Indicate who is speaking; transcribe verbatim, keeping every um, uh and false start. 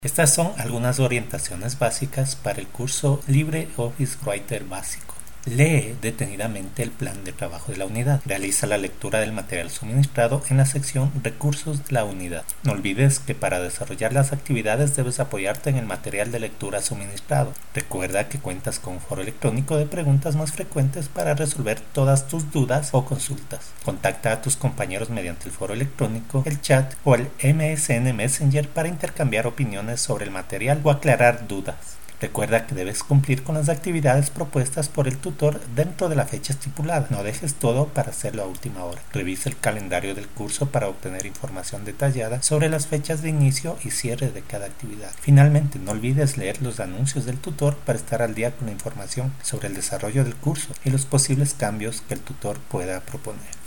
Speaker 1: Estas son algunas orientaciones básicas para el curso LibreOffice Writer básico. Lee detenidamente el plan de trabajo de la unidad. Realiza la lectura del material suministrado en la sección Recursos de la unidad. No olvides que para desarrollar las actividades debes apoyarte en el material de lectura suministrado. Recuerda que cuentas con un foro electrónico de preguntas más frecuentes para resolver todas tus dudas o consultas. Contacta a tus compañeros mediante el foro electrónico, el chat o el M S N Messenger para intercambiar opiniones sobre el material o aclarar dudas. Recuerda que debes cumplir con las actividades propuestas por el tutor dentro de la fecha estipulada. No dejes todo para hacerlo a última hora. Revisa el calendario del curso para obtener información detallada sobre las fechas de inicio y cierre de cada actividad. Finalmente, no olvides leer los anuncios del tutor para estar al día con la información sobre el desarrollo del curso y los posibles cambios que el tutor pueda proponer.